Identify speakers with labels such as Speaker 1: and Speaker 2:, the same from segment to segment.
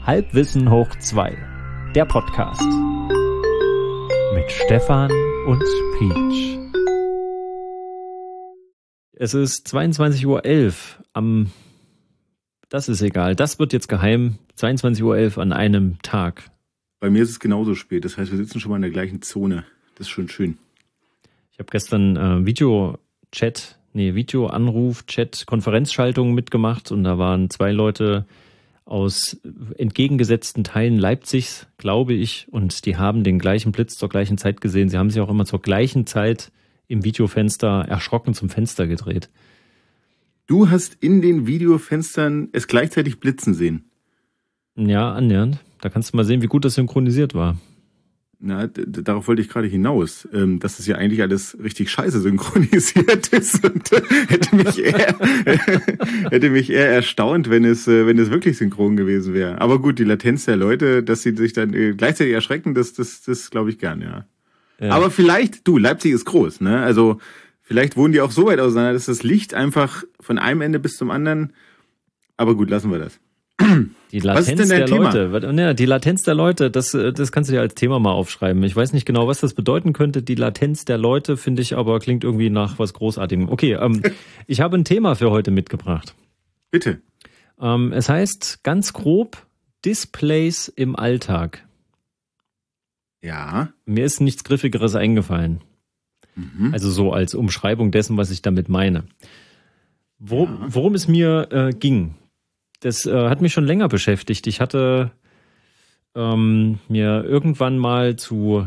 Speaker 1: Halbwissen hoch 2, der Podcast mit Stefan und Peach. Es ist 22:11 Uhr das ist egal, das wird jetzt geheim, 22:11 Uhr an einem Tag.
Speaker 2: Bei mir ist es genauso spät, das heißt, wir sitzen schon mal in der gleichen Zone. Das ist schon schön.
Speaker 1: Ich habe gestern Videoanruf, Chat, Konferenzschaltung mitgemacht und da waren 2 Leute aus entgegengesetzten Teilen Leipzigs, glaube ich, und die haben den gleichen Blitz zur gleichen Zeit gesehen. Sie haben sich auch immer zur gleichen Zeit im Videofenster erschrocken zum Fenster gedreht.
Speaker 2: Du hast in den Videofenstern es gleichzeitig blitzen sehen?
Speaker 1: Ja, annähernd. Da kannst du mal sehen, wie gut das synchronisiert war.
Speaker 2: Na, darauf wollte ich gerade hinaus, dass es ja eigentlich alles richtig scheiße synchronisiert ist und hätte mich eher erstaunt, wenn es wirklich synchron gewesen wäre. Aber gut, die Latenz der Leute, dass sie sich dann gleichzeitig erschrecken, das glaube ich gern, ja. Aber vielleicht, Leipzig ist groß, ne? Also vielleicht wohnen die auch so weit auseinander, dass das Licht einfach von einem Ende bis zum anderen. Aber gut, lassen wir das.
Speaker 1: Die Latenz der Leute. Die Latenz der Leute, das kannst du dir als Thema mal aufschreiben. Ich weiß nicht genau, was das bedeuten könnte. Die Latenz der Leute, finde ich, aber klingt irgendwie nach was Großartigem. Okay, ich habe ein Thema für heute mitgebracht.
Speaker 2: Bitte.
Speaker 1: Es heißt ganz grob Displays im Alltag.
Speaker 2: Ja.
Speaker 1: Mir ist nichts Griffigeres eingefallen. Mhm. Also so als Umschreibung dessen, was ich damit meine. Worum es mir ging. Das hat mich schon länger beschäftigt. Ich hatte mir irgendwann mal zu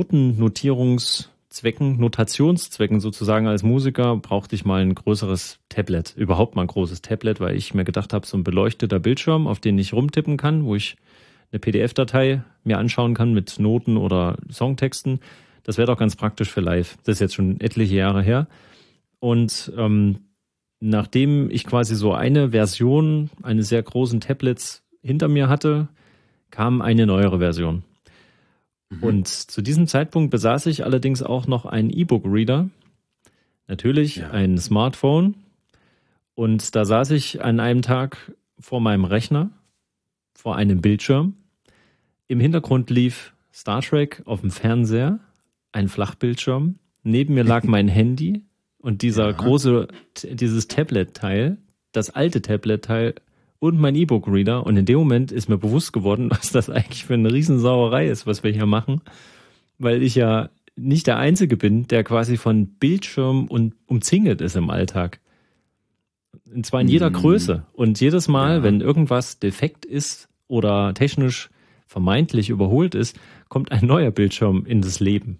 Speaker 1: Notationszwecken sozusagen als Musiker, brauchte ich mal ein größeres Tablet, überhaupt mal ein großes Tablet, weil ich mir gedacht habe, so ein beleuchteter Bildschirm, auf den ich rumtippen kann, wo ich eine PDF-Datei mir anschauen kann mit Noten oder Songtexten, das wäre doch ganz praktisch für live. Das ist jetzt schon etliche Jahre her. Und nachdem ich quasi so eine Version eines sehr großen Tablets hinter mir hatte, kam eine neuere Version. Mhm. Und zu diesem Zeitpunkt besaß ich allerdings auch noch einen E-Book-Reader, natürlich ein Smartphone. Und da saß ich an einem Tag vor meinem Rechner, vor einem Bildschirm. Im Hintergrund lief Star Trek auf dem Fernseher, ein Flachbildschirm. Neben mir lag mein Handy. Und dieses Tablet-Teil, das alte Tablet-Teil und mein E-Book-Reader. Und in dem Moment ist mir bewusst geworden, was das eigentlich für eine Riesensauerei ist, was wir hier machen. Weil ich ja nicht der Einzige bin, der quasi von Bildschirm und umzingelt ist im Alltag. Und zwar in jeder Größe. Und jedes Mal, wenn irgendwas defekt ist oder technisch vermeintlich überholt ist, kommt ein neuer Bildschirm in das Leben.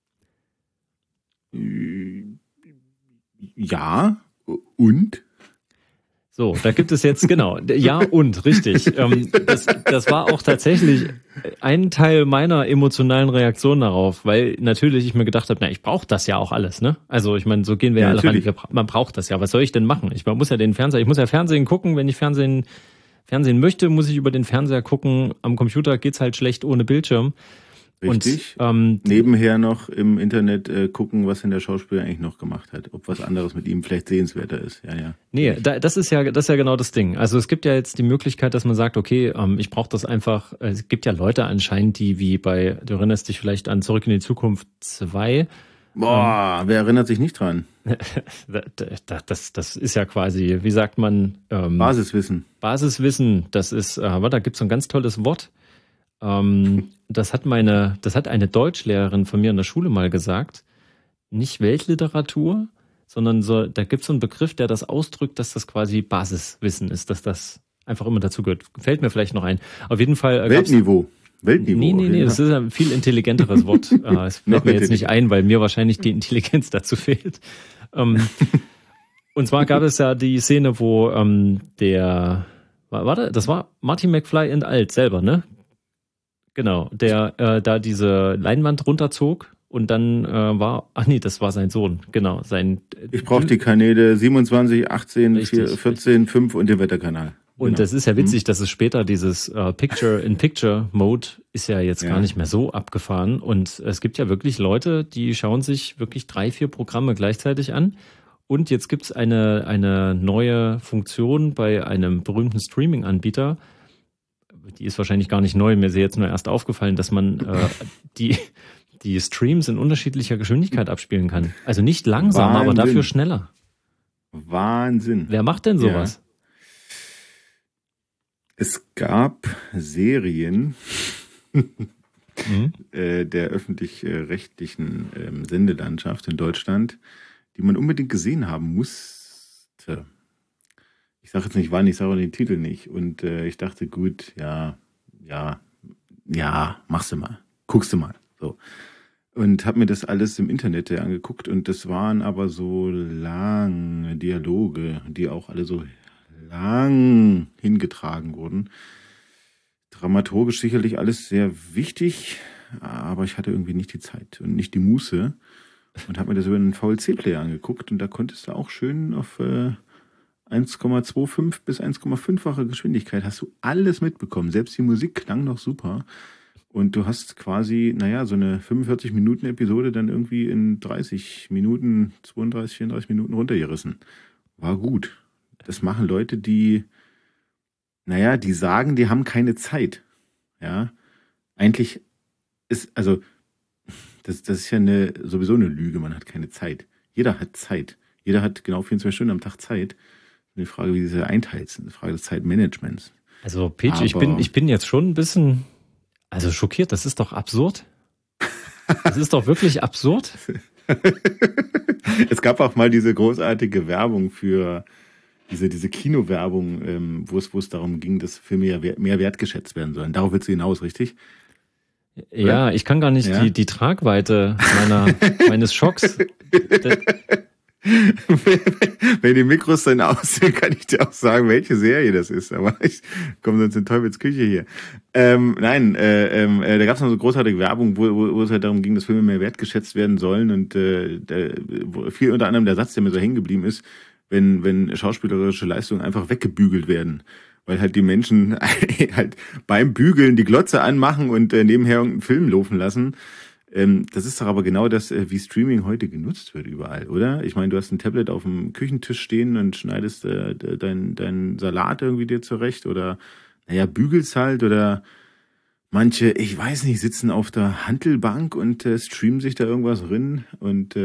Speaker 2: Ja, und?
Speaker 1: So, da gibt es jetzt, genau, ja und, richtig. Das war auch tatsächlich ein Teil meiner emotionalen Reaktion darauf, weil natürlich ich mir gedacht habe, ich brauche das ja auch alles, ne? Also ich meine, so gehen wir ja alle ran, man braucht das ja, was soll ich denn machen? Ich muss ja Fernsehen gucken, wenn ich Fernsehen möchte, muss ich über den Fernseher gucken, am Computer geht's halt schlecht ohne Bildschirm.
Speaker 2: Richtig. Und nebenher noch im Internet gucken, was denn der Schauspieler eigentlich noch gemacht hat. Ob was anderes mit ihm vielleicht sehenswerter ist. Ja.
Speaker 1: Nee, das ist ja genau das Ding. Also es gibt ja jetzt die Möglichkeit, dass man sagt, okay, ich brauche das einfach. Es gibt ja Leute anscheinend, die wie bei, du erinnerst dich vielleicht an Zurück in die Zukunft 2.
Speaker 2: Wer erinnert sich nicht dran?
Speaker 1: Das ist ja quasi, wie sagt man?
Speaker 2: Basiswissen.
Speaker 1: Basiswissen, das ist, da gibt's so ein ganz tolles Wort. Das hat eine Deutschlehrerin von mir in der Schule mal gesagt. Nicht Weltliteratur, sondern da gibt es so einen Begriff, der das ausdrückt, dass das quasi Basiswissen ist, dass das einfach immer dazu gehört. Fällt mir vielleicht noch ein. Auf jeden Fall.
Speaker 2: Weltniveau.
Speaker 1: Nee, das ist ein viel intelligenteres Wort. Es fällt mir jetzt nicht ein, weil mir wahrscheinlich die Intelligenz dazu fehlt. Und zwar gab es ja die Szene, wo das war Marty McFly in alt selber, ne? Genau, der da diese Leinwand runterzog und dann das war sein Sohn, genau.
Speaker 2: Ich brauche die Kanäle 27, 18, 14, 5 und den Wetterkanal.
Speaker 1: Und das ist ja witzig, dass es später dieses Picture-in-Picture-Mode ist ja jetzt gar nicht mehr so abgefahren. Und es gibt ja wirklich Leute, die schauen sich wirklich 3, 4 Programme gleichzeitig an. Und jetzt gibt's eine neue Funktion bei einem berühmten Streaming-Anbieter, die ist wahrscheinlich gar nicht neu, mir ist jetzt nur erst aufgefallen, dass man die Streams in unterschiedlicher Geschwindigkeit abspielen kann. Also nicht langsamer, aber dafür schneller.
Speaker 2: Wahnsinn.
Speaker 1: Wer macht denn sowas?
Speaker 2: Ja. Es gab Serien der öffentlich-rechtlichen Sendelandschaft in Deutschland, die man unbedingt gesehen haben musste. Ich sage jetzt nicht wann, ich sage auch den Titel nicht. Und ich dachte, gut, ja, machst du mal, guckst du mal. So. Und habe mir das alles im Internet angeguckt und das waren aber so lange Dialoge, die auch alle so lang hingetragen wurden. Dramaturgisch sicherlich alles sehr wichtig, aber ich hatte irgendwie nicht die Zeit und nicht die Muße und habe mir das über einen VLC-Player angeguckt und da konntest du auch schön auf 1,25 bis 1,5-fache Geschwindigkeit hast du alles mitbekommen. Selbst die Musik klang noch super. Und du hast quasi, so eine 45-Minuten-Episode dann irgendwie in 30 Minuten, 32, 34 Minuten runtergerissen. War gut. Das machen Leute, die sagen, die haben keine Zeit. Ja. Eigentlich ist, das ist ja sowieso eine Lüge, man hat keine Zeit. Jeder hat Zeit. Jeder hat genau 24 Stunden am Tag Zeit. Die Frage, wie sie einteilt, eine Frage des Zeitmanagements.
Speaker 1: Also, Peach, ich bin jetzt schon ein bisschen schockiert, das ist doch absurd. Das ist doch wirklich absurd.
Speaker 2: Es gab auch mal diese großartige Werbung für diese Kinowerbung, wo es darum ging, dass Filme mehr wertgeschätzt werden sollen. Darauf willst du hinaus, richtig?
Speaker 1: Ja, ich kann gar nicht die Tragweite meines Schocks.
Speaker 2: Wenn die Mikros dann aussehen, kann ich dir auch sagen, welche Serie das ist. Aber ich komme sonst in Teufels Küche hier. Da gab es noch so großartige Werbung, wo es halt darum ging, dass Filme mehr wertgeschätzt werden sollen. Und viel unter anderem der Satz, der mir so hängen geblieben ist, wenn schauspielerische Leistungen einfach weggebügelt werden. Weil halt die Menschen halt beim Bügeln die Glotze anmachen und nebenher irgendeinen Film laufen lassen. Das ist doch aber genau das, wie Streaming heute genutzt wird überall, oder? Ich meine, du hast ein Tablet auf dem Küchentisch stehen und schneidest deinen Salat irgendwie dir zurecht oder, bügelst halt oder manche, ich weiß nicht, sitzen auf der Hantelbank und streamen sich da irgendwas rein und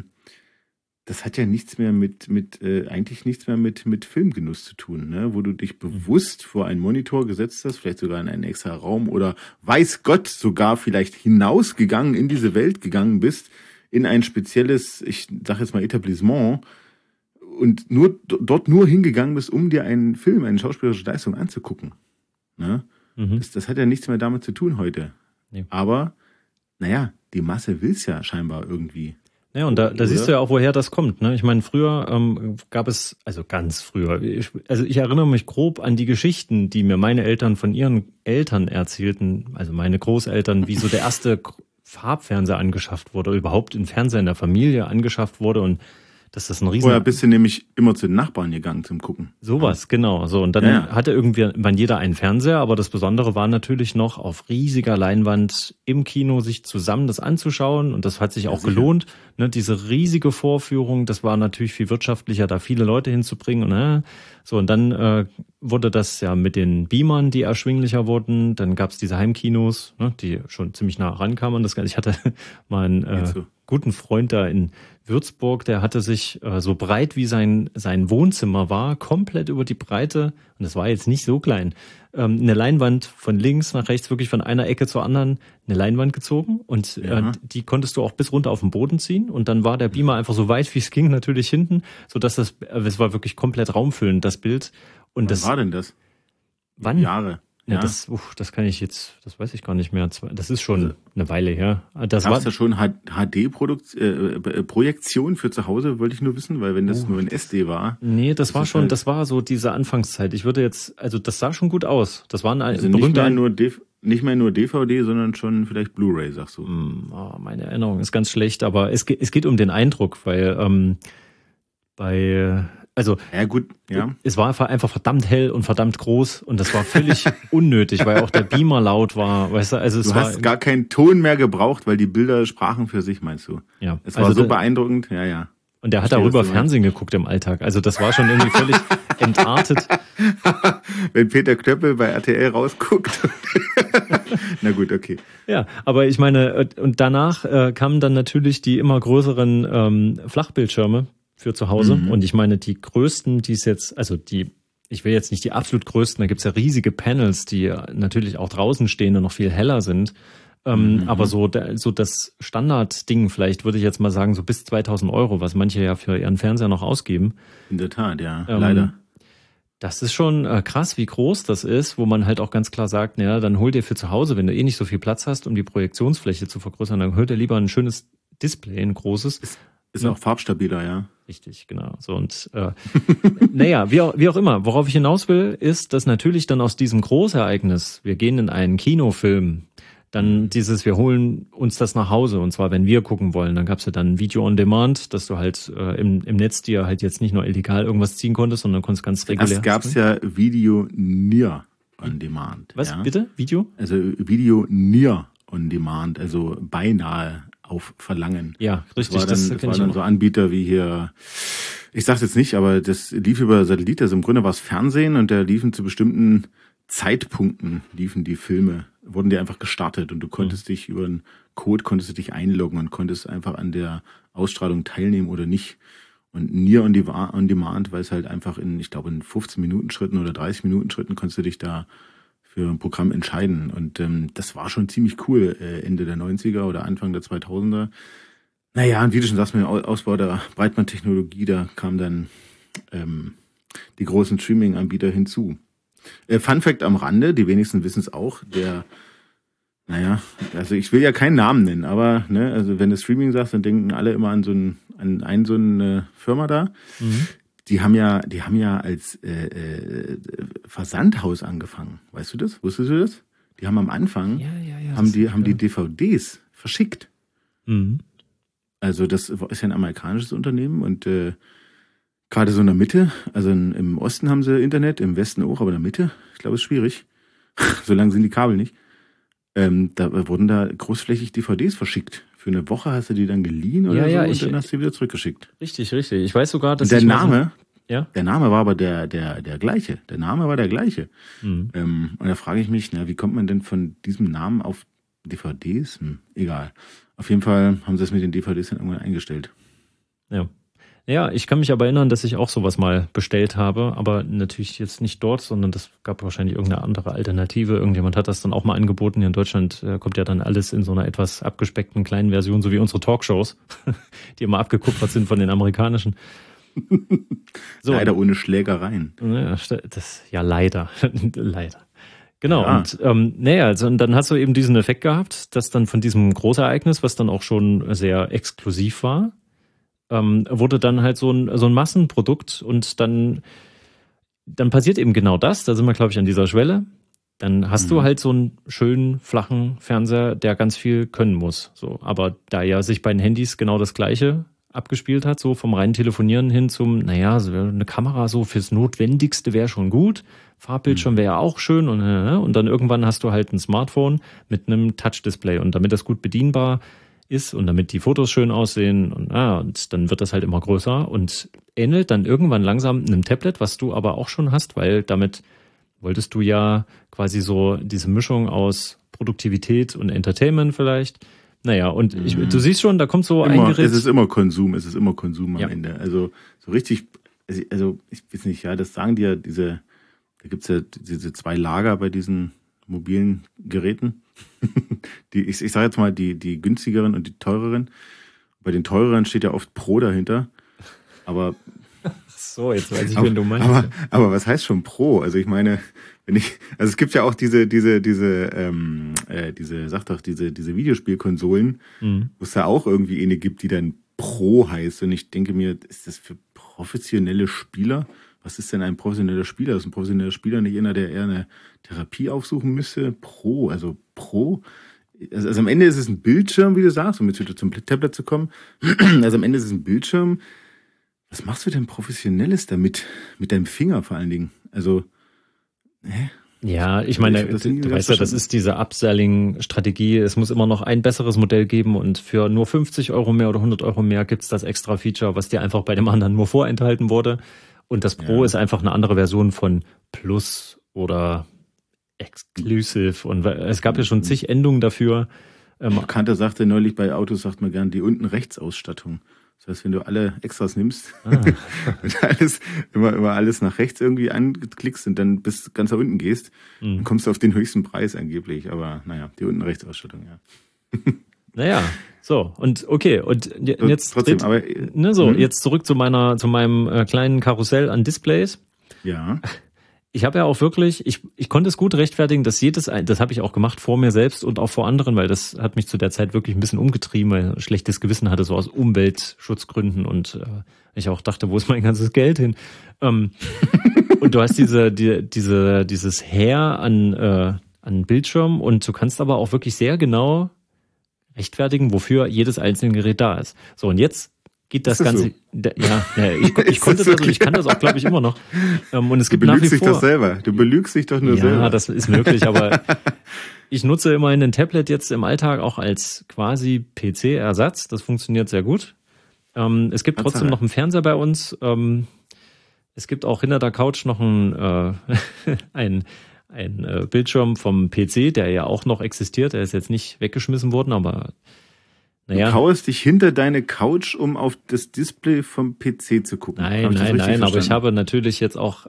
Speaker 2: das hat ja eigentlich nichts mehr mit Filmgenuss zu tun, ne? Wo du dich bewusst vor einen Monitor gesetzt hast, vielleicht sogar in einen extra Raum oder weiß Gott sogar vielleicht hinausgegangen, in diese Welt gegangen bist, in ein spezielles, ich sag jetzt mal Etablissement und dort nur hingegangen bist, um dir einen Film, eine schauspielerische Leistung anzugucken. Ne? Das hat ja nichts mehr damit zu tun heute. Nee. Aber, die Masse will's ja scheinbar irgendwie.
Speaker 1: Ja, und da siehst du ja auch, woher das kommt. Ne? Ich meine, früher gab es, also ganz früher, ich erinnere mich grob an die Geschichten, die mir meine Eltern von ihren Eltern erzählten, also meine Großeltern, wie so der erste Farbfernseher angeschafft wurde, oder überhaupt ein Fernseher in der Familie angeschafft wurde und dass das ein riesen...
Speaker 2: Vorher bist du nämlich immer zu den Nachbarn gegangen zum Gucken.
Speaker 1: Sowas, genau. So, und dann hatte irgendwann jeder einen Fernseher, aber das Besondere war natürlich noch, auf riesiger Leinwand im Kino sich zusammen das anzuschauen und das hat sich auch gelohnt. Ne, diese riesige Vorführung, das war natürlich viel wirtschaftlicher, da viele Leute hinzubringen. Und dann wurde das ja mit den Beamern, die erschwinglicher wurden. Dann gab es diese Heimkinos, die schon ziemlich nah rankamen. Ich hatte mal einen guten Freund da in Würzburg, der hatte sich so breit wie sein Wohnzimmer war, komplett über die Breite, und das war jetzt nicht so klein, eine Leinwand von links nach rechts, wirklich von einer Ecke zur anderen, eine Leinwand gezogen und die konntest du auch bis runter auf den Boden ziehen und dann war der Beamer einfach so weit wie es ging natürlich hinten, sodass es war wirklich komplett raumfüllend, das Bild. Und
Speaker 2: wann war denn das?
Speaker 1: Wann?
Speaker 2: Jahre.
Speaker 1: Ja, das kann ich jetzt, das weiß ich gar nicht mehr. Das ist schon eine Weile her.
Speaker 2: Das war ja schon HD-Projektion für zu Hause, wollte ich nur wissen, weil wenn das nur ein SD war.
Speaker 1: Nee, das war so diese Anfangszeit. Das sah schon gut aus. Das waren
Speaker 2: nicht mehr nur DVD, sondern schon vielleicht Blu-ray, sagst du.
Speaker 1: Meine Erinnerung ist ganz schlecht, aber es geht um den Eindruck, weil es war einfach verdammt hell und verdammt groß und das war völlig unnötig, weil auch der Beamer laut war, weißt du, also
Speaker 2: du hast gar keinen Ton mehr gebraucht, weil die Bilder sprachen für sich, meinst du?
Speaker 1: Ja.
Speaker 2: Es war so beeindruckend, ja.
Speaker 1: Und der hat darüber Fernsehen geguckt im Alltag. Also das war schon irgendwie völlig entartet.
Speaker 2: Wenn Peter Knöppel bei RTL rausguckt. Na gut, okay.
Speaker 1: Ja, aber ich meine, und danach kamen dann natürlich die immer größeren Flachbildschirme für zu Hause. Und ich meine, die größten, die es jetzt, also ich will jetzt nicht die absolut größten, da gibt's ja riesige Panels, die natürlich auch draußen stehen und noch viel heller sind. Aber so das Standardding, vielleicht würde ich jetzt mal sagen, so bis 2.000 Euro, was manche ja für ihren Fernseher noch ausgeben.
Speaker 2: In der Tat, ja, leider.
Speaker 1: Das ist schon krass, wie groß das ist, wo man halt auch ganz klar sagt, naja, dann hol dir für zu Hause, wenn du eh nicht so viel Platz hast, um die Projektionsfläche zu vergrößern, dann hol dir lieber ein schönes Display, ein großes.
Speaker 2: Ist auch farbstabiler, ja.
Speaker 1: Richtig, genau. So und naja, wie auch immer. Worauf ich hinaus will, ist, dass natürlich dann aus diesem Großereignis, wir gehen in einen Kinofilm, dann wir holen uns das nach Hause, und zwar, wenn wir gucken wollen. Dann gab's ja dann Video on Demand, dass du halt im Netz dir halt jetzt nicht nur illegal irgendwas ziehen konntest, sondern konntest ganz regulär.
Speaker 2: Erst gab's ja Video Near on Demand.
Speaker 1: Was, bitte? Video?
Speaker 2: Also Video Near on Demand, also beinahe auf Verlangen.
Speaker 1: Ja, richtig.
Speaker 2: Das war dann so Anbieter wie hier, ich sag's jetzt nicht, aber das lief über Satellit, also im Grunde war es Fernsehen und da liefen zu bestimmten Zeitpunkten die Filme, wurden die einfach gestartet und du konntest dich über einen Code einloggen und konntest einfach an der Ausstrahlung teilnehmen oder nicht. Und Near on Demand, weil es halt einfach in 15 Minuten Schritten oder 30 Minuten Schritten konntest du dich da für ein Programm entscheiden. Und das war schon ziemlich cool, Ende der 90er oder Anfang der 2000er. Naja, und wie du schon sagst, mit dem Ausbau der Breitbandtechnologie, da kamen dann die großen Streaming-Anbieter hinzu. Fun Fact am Rande, die wenigsten wissen es auch, also ich will ja keinen Namen nennen, aber also wenn du Streaming sagst, dann denken alle immer an so eine Firma da. Die haben ja als Versandhaus angefangen. Weißt du das? Wusstest du das? Die haben am Anfang haben die DVDs verschickt. Also das ist ja ein amerikanisches Unternehmen und gerade so in der Mitte, also im Osten haben sie Internet, im Westen auch, aber in der Mitte, ich glaube, ist schwierig. So lang sind die Kabel nicht. Da wurden da großflächig DVDs verschickt. Für eine Woche hast du die dann geliehen oder so und dann hast du die wieder zurückgeschickt.
Speaker 1: Richtig. Ich weiß sogar, dass
Speaker 2: der Name war aber der gleiche. Der Name war der gleiche. Und da frage ich mich, wie kommt man denn von diesem Namen auf DVDs? Egal. Auf jeden Fall haben sie es mit den DVDs dann irgendwann eingestellt.
Speaker 1: Ja. Ja, ich kann mich aber erinnern, dass ich auch sowas mal bestellt habe, aber natürlich jetzt nicht dort, sondern das gab wahrscheinlich irgendeine andere Alternative. Irgendjemand hat das dann auch mal angeboten. Hier in Deutschland kommt ja dann alles in so einer etwas abgespeckten kleinen Version, so wie unsere Talkshows, die immer abgekupfert sind von den amerikanischen.
Speaker 2: So, leider ohne Schlägereien.
Speaker 1: Ja, leider. Leider. Genau, ja. Und dann hast du eben diesen Effekt gehabt, dass dann von diesem Großereignis, was dann auch schon sehr exklusiv war, wurde dann halt so ein Massenprodukt und dann passiert eben genau das. Da sind wir, glaube ich, an dieser Schwelle. Dann hast du halt so einen schönen, flachen Fernseher, der ganz viel können muss. So, aber da ja sich bei den Handys genau das Gleiche abgespielt hat, so vom reinen Telefonieren hin zum, so eine Kamera so fürs Notwendigste wäre schon gut. Farbbildschirm wäre ja auch schön und dann irgendwann hast du halt ein Smartphone mit einem Touch-Display und damit das gut bedienbar ist und damit die Fotos schön aussehen und dann wird das halt immer größer und ähnelt dann irgendwann langsam einem Tablet, was du aber auch schon hast, weil damit wolltest du ja quasi so diese Mischung aus Produktivität und Entertainment vielleicht. Und du siehst schon, da kommt so ein Gerät.
Speaker 2: Es ist immer Konsum am Ende. Also so richtig, also ich weiß nicht, das sagen die ja da gibt's ja diese zwei Lager bei diesen mobilen Geräten. Ich sage jetzt mal die günstigeren und die teureren. Bei den teureren steht ja oft Pro dahinter. Aber
Speaker 1: so, jetzt weiß ich, wen du meinst.
Speaker 2: Aber was heißt schon Pro? Also ich meine, es gibt ja auch diese Videospielkonsolen, wo es ja auch irgendwie eine gibt, die dann Pro heißt. Und ich denke mir, ist das für professionelle Spieler? Was ist denn ein professioneller Spieler? Ist ein professioneller Spieler nicht einer, der eher eine Therapie aufsuchen müsste? Pro. Also am Ende ist es ein Bildschirm, wie du sagst, um jetzt wieder zum Tablet zu kommen. Also am Ende ist es ein Bildschirm. Was machst du denn Professionelles damit? Mit deinem Finger vor allen Dingen? Also,
Speaker 1: Ja, ich meine, du weißt ja, das ist diese Upselling-Strategie. Es muss immer noch ein besseres Modell geben und für nur 50 Euro mehr oder 100 Euro mehr gibt's das extra Feature, was dir einfach bei dem anderen nur vorenthalten wurde. Und das Pro ist einfach eine andere Version von Plus oder Exclusive. Und es gab ja schon zig Endungen dafür.
Speaker 2: Kanter sagte neulich, bei Autos sagt man gern die unten rechts Ausstattung. Das heißt, wenn du alle Extras nimmst, und immer alles nach rechts irgendwie anklickst und dann bis ganz nach unten gehst, dann kommst du auf den höchsten Preis angeblich. Aber naja, die unten rechts Ausstattung, ja.
Speaker 1: Naja, so, und okay, und jetzt
Speaker 2: trotzdem,
Speaker 1: jetzt zurück zu meinem kleinen Karussell an Displays.
Speaker 2: Ja.
Speaker 1: Ich habe ja auch wirklich, ich konnte es gut rechtfertigen, dass das habe ich auch gemacht vor mir selbst und auch vor anderen, weil das hat mich zu der Zeit wirklich ein bisschen umgetrieben, weil ich ein schlechtes Gewissen hatte, so aus Umweltschutzgründen und ich auch dachte, wo ist mein ganzes Geld hin? Und du hast dieses Heer an Bildschirm und du kannst aber auch wirklich sehr genau rechtfertigen, wofür jedes einzelne Gerät da ist. So, und jetzt geht das Ganze. So? Ich konnte das und ich kann das auch, glaube ich, immer noch. Und es gibt nach wie vor. Du belügst dich doch selber.
Speaker 2: Du belügst dich doch nur selber.
Speaker 1: Ja, das ist möglich, aber ich nutze immerhin ein Tablet jetzt im Alltag auch als quasi PC-Ersatz. Das funktioniert sehr gut. Es gibt trotzdem noch einen Fernseher bei uns. Es gibt auch hinter der Couch noch ein Bildschirm vom PC, der ja auch noch existiert. Der ist jetzt nicht weggeschmissen worden, aber naja.
Speaker 2: Du kauerst dich hinter deine Couch, um auf das Display vom PC zu gucken.
Speaker 1: Nein, aber ich habe natürlich jetzt auch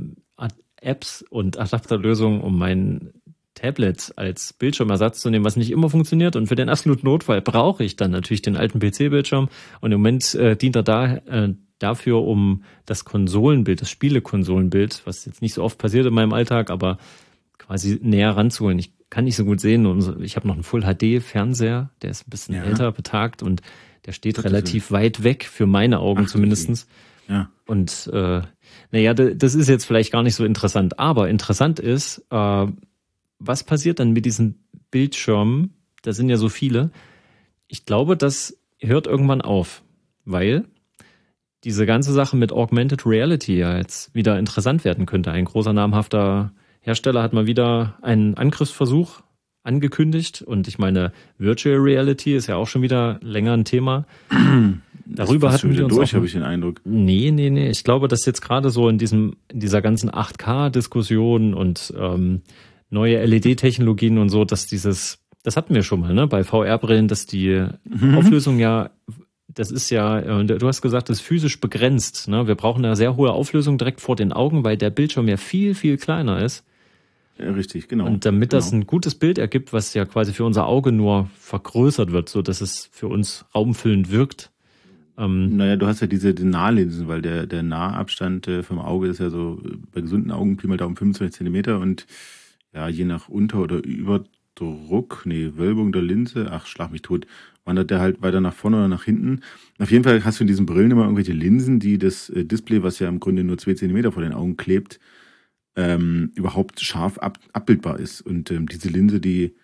Speaker 1: Apps und Adapterlösungen, um mein Tablet als Bildschirmersatz zu nehmen, was nicht immer funktioniert. Und für den absoluten Notfall brauche ich dann natürlich den alten PC-Bildschirm. Und im Moment dient er dafür, um das Konsolenbild, das Spielekonsolenbild, was jetzt nicht so oft passiert in meinem Alltag, aber quasi näher ranzuholen. Ich kann nicht so gut sehen und ich habe noch einen Full-HD-Fernseher, der ist ein bisschen älter betagt und der steht relativ weit weg für meine Augen zumindestens.
Speaker 2: Okay. Ja.
Speaker 1: Und das ist jetzt vielleicht gar nicht so interessant, aber interessant ist, was passiert dann mit diesen Bildschirmen? Da sind ja so viele. Ich glaube, das hört irgendwann auf, weil diese ganze Sache mit Augmented Reality ja jetzt wieder interessant werden könnte. Ein großer namhafter Hersteller hat mal wieder einen Angriffsversuch angekündigt und ich meine, Virtual Reality ist ja auch schon wieder länger ein Thema. Darüber hatten wir uns
Speaker 2: durch, habe ich den Eindruck.
Speaker 1: Nee. Ich glaube, dass jetzt gerade so in dieser ganzen 8K-Diskussion und neue LED-Technologien und so, dass das hatten wir schon mal, ne, bei VR-Brillen, dass die Auflösung das ist ja, du hast gesagt, das ist physisch begrenzt, ne? Wir brauchen eine sehr hohe Auflösung direkt vor den Augen, weil der Bildschirm ja viel, viel kleiner ist.
Speaker 2: Ja, richtig, genau.
Speaker 1: Und damit das ein gutes Bild ergibt, was ja quasi für unser Auge nur vergrößert wird, so dass es für uns raumfüllend wirkt.
Speaker 2: Du hast ja diese Nahlinsen, weil der Nahabstand vom Auge ist ja so bei gesunden Augen Pi mal Daumen 25 Zentimeter und ja, je nach Unter- oder Überdruck, Wölbung der Linse, schlag mich tot, wandert der halt weiter nach vorne oder nach hinten. Auf jeden Fall hast du in diesen Brillen immer irgendwelche Linsen, die das Display, was ja im Grunde nur 2 Zentimeter vor den Augen klebt, überhaupt scharf abbildbar ist. Und diese Linse, die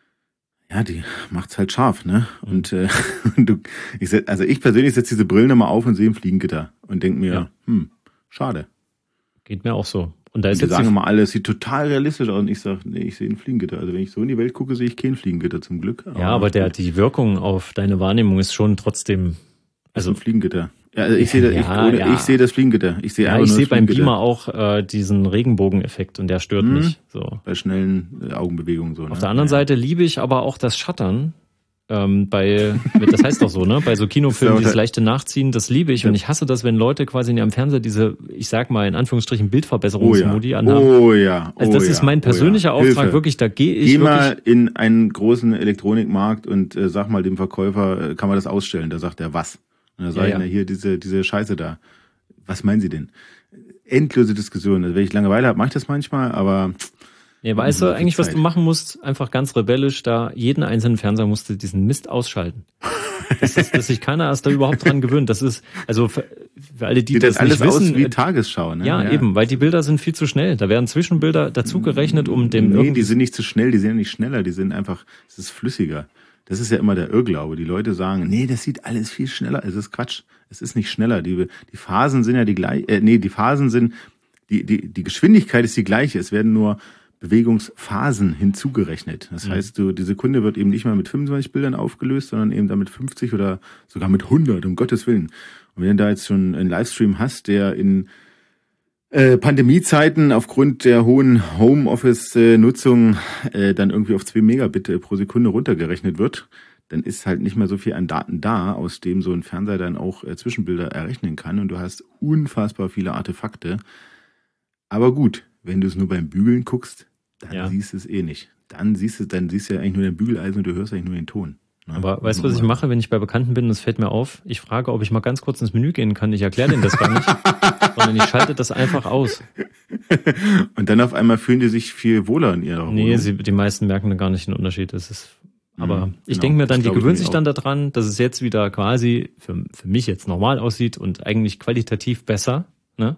Speaker 2: macht's halt scharf, ne? Und ich persönlich setze diese Brillen immer auf und sehe ein Fliegengitter und denke mir, schade.
Speaker 1: Geht mir auch so. Und da ist
Speaker 2: die sagen immer alle, es sieht total realistisch aus. Und ich sage, nee, ich sehe ein Fliegengitter. Also wenn ich so in die Welt gucke, sehe ich kein Fliegengitter zum Glück.
Speaker 1: Aber die Wirkung auf deine Wahrnehmung ist schon trotzdem.
Speaker 2: Also ein Fliegengitter. Ja, also ich sehe das Fliegengitter. Ich sehe
Speaker 1: beim Beamer auch diesen Regenbogeneffekt und der stört mich. So.
Speaker 2: Bei schnellen Augenbewegungen so.
Speaker 1: Auf der anderen Seite liebe ich aber auch das Shuttern. Das heißt doch so, ne? Bei so Kinofilmen, dieses leichte Nachziehen, das liebe ich. Und ich hasse das, wenn Leute quasi am Fernseher diese, ich sag mal, in Anführungsstrichen Bildverbesserungsmodi anhaben.
Speaker 2: Oh ja.
Speaker 1: Also das ist mein persönlicher Auftrag,
Speaker 2: Hilfe.
Speaker 1: wirklich, da gehe ich
Speaker 2: Geh mal in einen großen Elektronikmarkt und sag mal dem Verkäufer, kann man das ausstellen? Da sagt er, was? Und da sage ich, hier, diese Scheiße da. Was meinen Sie denn? Endlose Diskussionen. Also wenn ich Langeweile habe, mache ich das manchmal, aber...
Speaker 1: Ja, weißt du eigentlich, was du machen musst? Einfach ganz rebellisch da, jeden einzelnen Fernseher musst du diesen Mist ausschalten. Dass sich keiner erst da überhaupt dran gewöhnt. Das ist, also für alle, die das nicht wissen. Sieht
Speaker 2: aus wie Tagesschau, ne?
Speaker 1: Ja, eben, weil die Bilder sind viel zu schnell. Da werden Zwischenbilder dazugerechnet, um dem
Speaker 2: Nee, die sind nicht zu schnell, die sind ja nicht schneller, die sind einfach, es ist flüssiger. Das ist ja immer der Irrglaube. Die Leute sagen, nee, das sieht alles viel schneller. Es ist Quatsch. Es ist nicht schneller. Die Phasen sind ja die gleiche, die Phasen sind, die Geschwindigkeit ist die gleiche. Es werden nur Bewegungsphasen hinzugerechnet. Das heißt, die Sekunde wird eben nicht mal mit 25 Bildern aufgelöst, sondern eben damit 50 oder sogar mit 100, um Gottes Willen. Und wenn du da jetzt schon einen Livestream hast, der in Pandemiezeiten aufgrund der hohen Homeoffice-Nutzung dann irgendwie auf 2 Megabit pro Sekunde runtergerechnet wird, dann ist halt nicht mehr so viel an Daten da, aus dem so ein Fernseher dann auch Zwischenbilder errechnen kann und du hast unfassbar viele Artefakte. Aber gut, wenn du es nur beim Bügeln guckst, dann siehst du es eh nicht. Dann siehst du ja eigentlich nur den Bügeleisen und du hörst eigentlich nur den Ton. Ne?
Speaker 1: Aber weißt du, was ich mache, wenn ich bei Bekannten bin, das fällt mir auf? Ich frage, ob ich mal ganz kurz ins Menü gehen kann. Ich erkläre denen das gar nicht, sondern ich schalte das einfach aus.
Speaker 2: Und dann auf einmal fühlen die sich viel wohler in ihrer Wohnung.
Speaker 1: Nee, die meisten merken dann gar nicht den Unterschied. Das ist, aber ich denke mir dann, die gewöhnen sich dann daran, dass es jetzt wieder quasi für mich jetzt normal aussieht und eigentlich qualitativ besser, ne?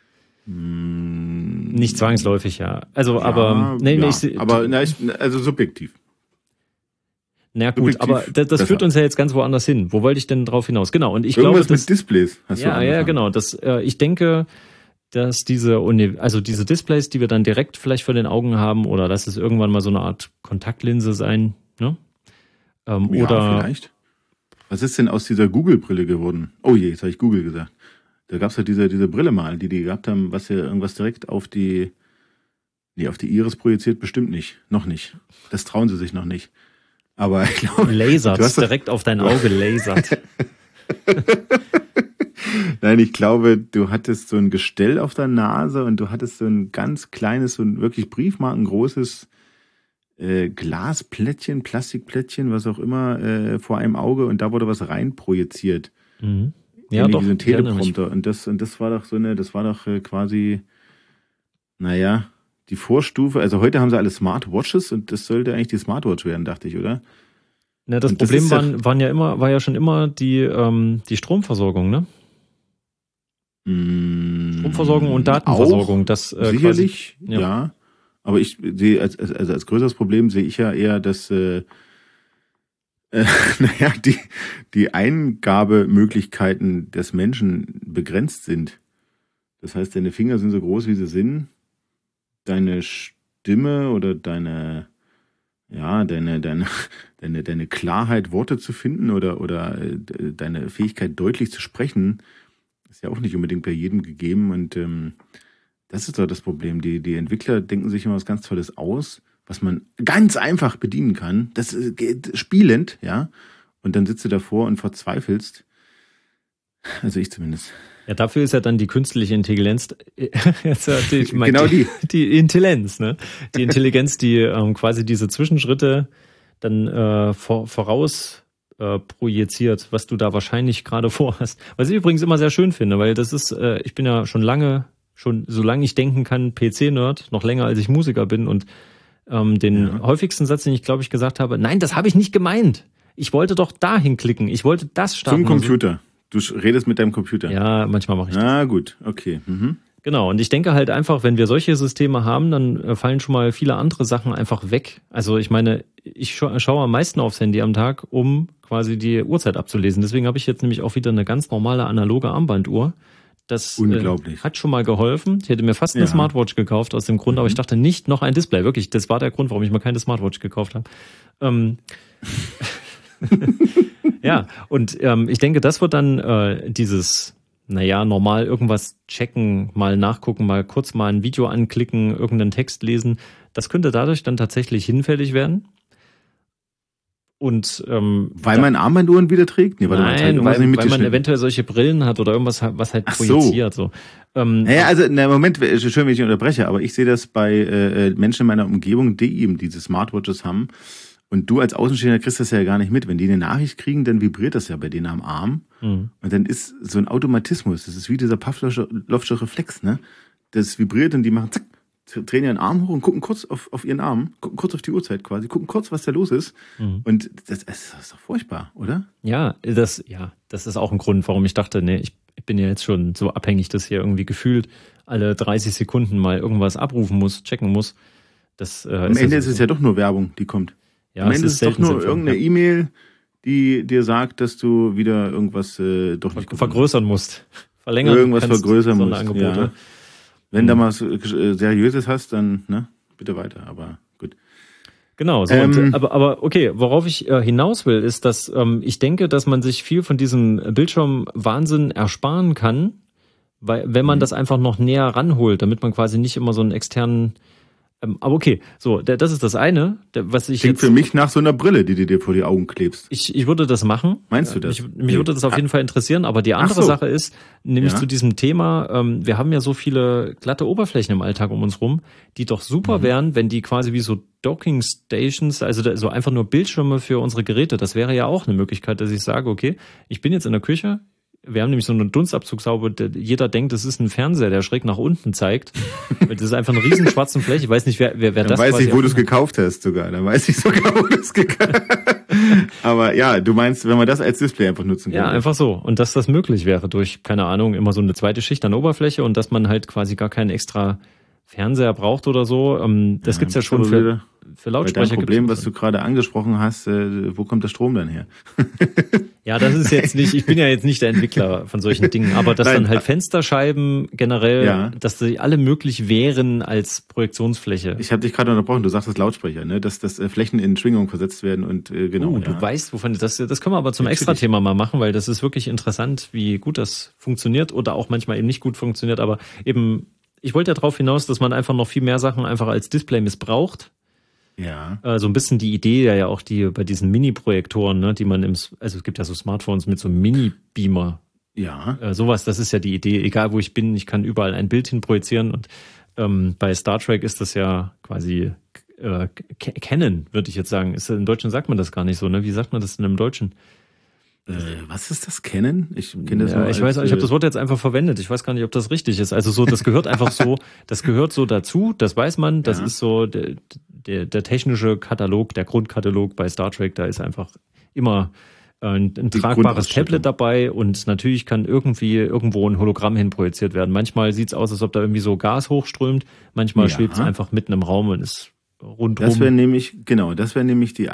Speaker 1: Nicht zwangsläufig, ja. Also, aber,
Speaker 2: also subjektiv.
Speaker 1: Na gut, aber das führt uns ja jetzt ganz woanders hin. Wo wollte ich denn drauf hinaus? Genau, und ich
Speaker 2: Irgendwas
Speaker 1: glaube,
Speaker 2: mit Displays hast du angefangen.
Speaker 1: Ja, genau. Ich denke, dass diese Displays, die wir dann direkt vielleicht vor den Augen haben, oder lass es irgendwann mal so eine Art Kontaktlinse sein, ne? Oder
Speaker 2: vielleicht. Was ist denn aus dieser Google-Brille geworden? Oh je, jetzt habe ich Google gesagt. Da gab's ja diese Brille mal, die gehabt haben, was ja irgendwas direkt auf die Iris projiziert, bestimmt nicht. Noch nicht. Das trauen sie sich noch nicht. Aber ich glaube...
Speaker 1: Lasert, direkt auf dein Auge lasert.
Speaker 2: Nein, ich glaube, du hattest so ein Gestell auf der Nase und du hattest so ein ganz kleines, so ein wirklich briefmarkengroßes Glasplättchen, Plastikplättchen, was auch immer, vor einem Auge und da wurde was rein projiziert.
Speaker 1: Mhm. Ja, doch.
Speaker 2: Diesen Teleprompter. Und das war doch quasi, naja, die Vorstufe. Also heute haben sie alle Smartwatches und das sollte eigentlich die Smartwatch werden, dachte ich, oder?
Speaker 1: Na, das Problem war ja schon immer die Stromversorgung, ne? Stromversorgung und Datenversorgung.
Speaker 2: Auch, das sicherlich, quasi, ja. Aber ich sehe als größeres Problem sehe ich ja eher, dass die Eingabemöglichkeiten des Menschen begrenzt sind. Das heißt, deine Finger sind so groß, wie sie sind. Deine Stimme oder deine Klarheit, Worte zu finden oder deine Fähigkeit, deutlich zu sprechen, ist ja auch nicht unbedingt bei jedem gegeben. Und das ist doch das Problem. Die Entwickler denken sich immer was ganz Tolles aus, was man ganz einfach bedienen kann. Das geht spielend, ja. Und dann sitzt du davor und verzweifelst. Also ich zumindest.
Speaker 1: Ja, dafür ist ja dann die künstliche Intelligenz,
Speaker 2: genau
Speaker 1: die Intelligenz, ne? Die Intelligenz, die quasi diese Zwischenschritte dann voraus projiziert, was du da wahrscheinlich gerade vorhast. Was ich übrigens immer sehr schön finde, weil das ist, ich bin ja schon solange ich denken kann, PC-Nerd, noch länger als ich Musiker bin und häufigsten Satz, den ich glaube ich gesagt habe, nein, das habe ich nicht gemeint. Ich wollte doch dahin klicken. Ich wollte das starten.
Speaker 2: Zum Computer. Du redest mit deinem Computer.
Speaker 1: Ja, manchmal mache ich das.
Speaker 2: Ah, gut. Okay. Mhm.
Speaker 1: Genau. Und ich denke halt einfach, wenn wir solche Systeme haben, dann fallen schon mal viele andere Sachen einfach weg. Also ich meine, ich schaue am meisten aufs Handy am Tag, um quasi die Uhrzeit abzulesen. Deswegen habe ich jetzt nämlich auch wieder eine ganz normale analoge Armbanduhr. Das hat schon mal geholfen. Ich hätte mir fast eine Smartwatch gekauft aus dem Grund, aber ich dachte nicht noch ein Display. Wirklich, das war der Grund, warum ich mir keine Smartwatch gekauft habe. Ja, und ich denke, das wird dann dieses, normal irgendwas checken, mal nachgucken, mal kurz mal ein Video anklicken, irgendeinen Text lesen. Das könnte dadurch dann tatsächlich hinfällig werden. Und
Speaker 2: weil man Armbanduhren wieder trägt? Nee,
Speaker 1: weil man eventuell solche Brillen hat oder irgendwas, was halt projiziert. So.
Speaker 2: Moment, schön, wenn ich unterbreche, aber ich sehe das bei Menschen in meiner Umgebung, die eben diese Smartwatches haben. Und du als Außenstehender kriegst das ja gar nicht mit. Wenn die eine Nachricht kriegen, dann vibriert das ja bei denen am Arm. Mhm. Und dann ist so ein Automatismus. Das ist wie dieser Pavlovsche Reflex, ne? Das vibriert und die machen zack, drehen ihren Arm hoch und gucken kurz auf ihren Arm, gucken kurz auf die Uhrzeit quasi, gucken kurz, was da los ist. Mhm. Und das ist doch furchtbar, oder?
Speaker 1: Ja, das ist auch ein Grund, warum ich dachte, ich bin ja jetzt schon so abhängig, dass hier irgendwie gefühlt alle 30 Sekunden mal irgendwas abrufen muss, checken muss.
Speaker 2: Am Ende ist es ja doch nur Werbung, die kommt.
Speaker 1: Ja,
Speaker 2: am Ende ist es doch nur irgendeine E-Mail, die dir sagt, dass du wieder irgendwas doch nicht
Speaker 1: vergrößern musst. Verlängern
Speaker 2: irgendwas vergrößern musst.
Speaker 1: Ja.
Speaker 2: Wenn da mal was Seriöses hast, dann, ne? bitte weiter, aber gut.
Speaker 1: Genau, so aber okay, worauf ich hinaus will, ist, dass ich denke, dass man sich viel von diesem Bildschirmwahnsinn ersparen kann, weil wenn man das einfach noch näher ranholt, damit man quasi nicht immer so einen externen aber okay, so, das ist das eine, was ich
Speaker 2: klingt jetzt für mich nach so einer Brille, die du dir vor die Augen klebst.
Speaker 1: Ich würde das machen.
Speaker 2: Meinst du das?
Speaker 1: Mich würde das auf jeden Fall interessieren, aber die andere Sache ist, nämlich zu diesem Thema, wir haben ja so viele glatte Oberflächen im Alltag um uns rum, die doch super wären, wenn die quasi wie so Docking Stations, also so einfach nur Bildschirme für unsere Geräte, das wäre ja auch eine Möglichkeit, dass ich sage, okay, ich bin jetzt in der Küche, wir haben nämlich so eine Dunstabzugshaube, jeder denkt, das ist ein Fernseher, der schräg nach unten zeigt. Das ist einfach eine riesen schwarze Fläche. Ich weiß nicht, wer
Speaker 2: dann
Speaker 1: das
Speaker 2: weiß ich, wo du es gekauft hast sogar. Dann weiß ich sogar, wo du es gekauft hast. Aber ja, du meinst, wenn man das als Display einfach nutzen kann.
Speaker 1: Ja, einfach so. Und dass das möglich wäre durch, keine Ahnung, immer so eine zweite Schicht an Oberfläche und dass man halt quasi gar keinen extra Fernseher braucht oder so. Das gibt's ja schon für Lautsprecher.
Speaker 2: Dein Problem, was du gerade angesprochen hast, wo kommt der Strom dann her?
Speaker 1: Ja, das ist jetzt nicht, ich bin ja jetzt nicht der Entwickler von solchen Dingen, aber dass dann halt Fensterscheiben generell, dass die alle möglich wären als Projektionsfläche.
Speaker 2: Ich habe dich gerade unterbrochen, du sagst das Lautsprecher, ne? Dass Flächen in Schwingung versetzt werden und genau.
Speaker 1: Du weißt, wovon das können wir aber zum Extra-Thema mal machen, weil das ist wirklich interessant, wie gut das funktioniert oder auch manchmal eben nicht gut funktioniert, aber eben, ich wollte ja darauf hinaus, dass man einfach noch viel mehr Sachen einfach als Display missbraucht.
Speaker 2: Ja.
Speaker 1: So ein bisschen die Idee ja auch die bei diesen Mini-Projektoren, ne, die man also es gibt ja so Smartphones mit so einem Mini-Beamer.
Speaker 2: Ja.
Speaker 1: Sowas, das ist ja die Idee. Egal wo ich bin, ich kann überall ein Bild hin projizieren und bei Star Trek ist das ja quasi Canon, würde ich jetzt sagen. Im Deutschen sagt man das gar nicht so, ne? Wie sagt man das denn im Deutschen?
Speaker 2: Was ist das? Canon? Ich kenne das nur
Speaker 1: ich weiß, ich habe das Wort jetzt einfach verwendet. Ich weiß gar nicht, ob das richtig ist. Also so, das gehört einfach so, das gehört so dazu, das weiß man, das ist so der technische Katalog, der Grundkatalog bei Star Trek, da ist einfach immer ein tragbares Tablet dabei und natürlich kann irgendwo ein Hologramm hin projiziert werden. Manchmal sieht's aus, als ob da irgendwie so Gas hochströmt, manchmal schwebt es einfach mitten im Raum und ist rundrum.
Speaker 2: Das wäre nämlich die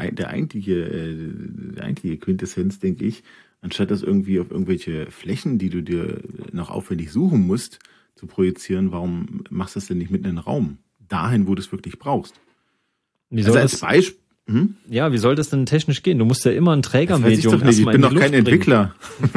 Speaker 2: eigentliche Quintessenz, denke ich, anstatt das irgendwie auf irgendwelche Flächen, die du dir noch aufwendig suchen musst, zu projizieren, warum machst du das denn nicht mitten in den Raum? Dahin, wo du es wirklich brauchst.
Speaker 1: Als Beispiel. Ja, wie soll das denn technisch gehen? Du musst ja immer ein Trägermedium
Speaker 2: erstmal in die Luft bringen. Ich bin doch kein Entwickler.